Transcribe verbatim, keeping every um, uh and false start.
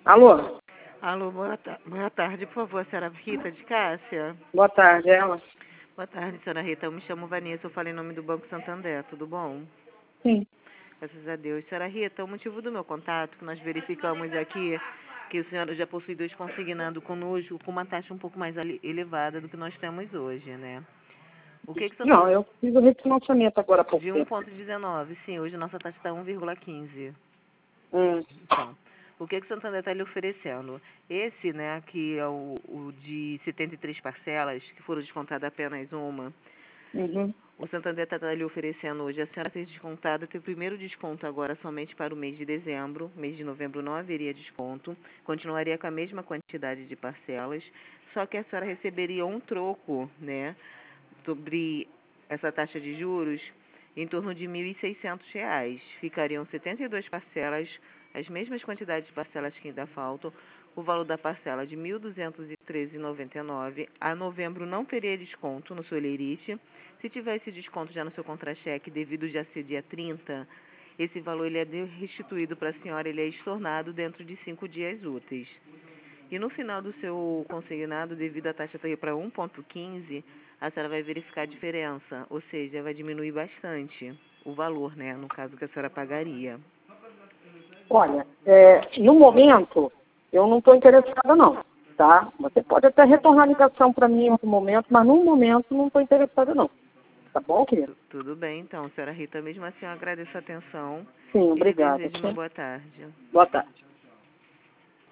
Alô? Alô, boa, ta boa tarde, por favor, a senhora Rita de Cássia? Boa tarde, ela? Boa tarde, senhora Rita. Eu me chamo Vanessa, eu falo em nome do Banco Santander, tudo bom? Sim. Graças a Deus. Senhora Rita, o motivo do meu contato, que nós verificamos aqui que a senhora já possui dois consignado conosco com uma taxa um pouco mais elevada do que nós temos hoje, né? O que que Não, Santander... eu fiz o refinanciamento agora há pouco De tempo. um vírgula dezenove, sim, hoje nossa taxa está um vírgula quinze. Hum. Então, o que que o Santander está lhe oferecendo? Esse, né, que é o, o de setenta e três parcelas, que foram descontadas apenas uma, Uhum. o Santander está lhe oferecendo hoje. A senhora fez descontado, tem o primeiro desconto agora somente para o mês de dezembro. Mês de novembro não haveria desconto, continuaria com a mesma quantidade de parcelas, só que a senhora receberia um troco, né, sobre essa taxa de juros em torno de mil e seiscentos reais. Ficariam setenta e duas parcelas, as mesmas quantidades de parcelas que ainda faltam, o valor da parcela de mil duzentos e treze reais e noventa e nove centavos. A novembro não teria desconto no seu lerite. Se tivesse desconto já no seu contra-cheque, devido já ser dia trinta, esse valor ele é restituído para a senhora, ele é estornado dentro de cinco dias úteis. E no final do seu consignado, devido à taxa ir para um vírgula quinze, a senhora vai verificar a diferença, ou seja, vai diminuir bastante o valor, né, no caso que a senhora pagaria. Olha, é, no momento, eu não estou interessada não, tá? Você pode até retornar a ligação para mim em outro momento, mas no momento não estou interessada não. Tá bom, querido? Tudo bem, então, senhora Rita, mesmo assim eu agradeço a atenção Sim, e lhe obrigada. desejo uma boa tarde. Boa tarde.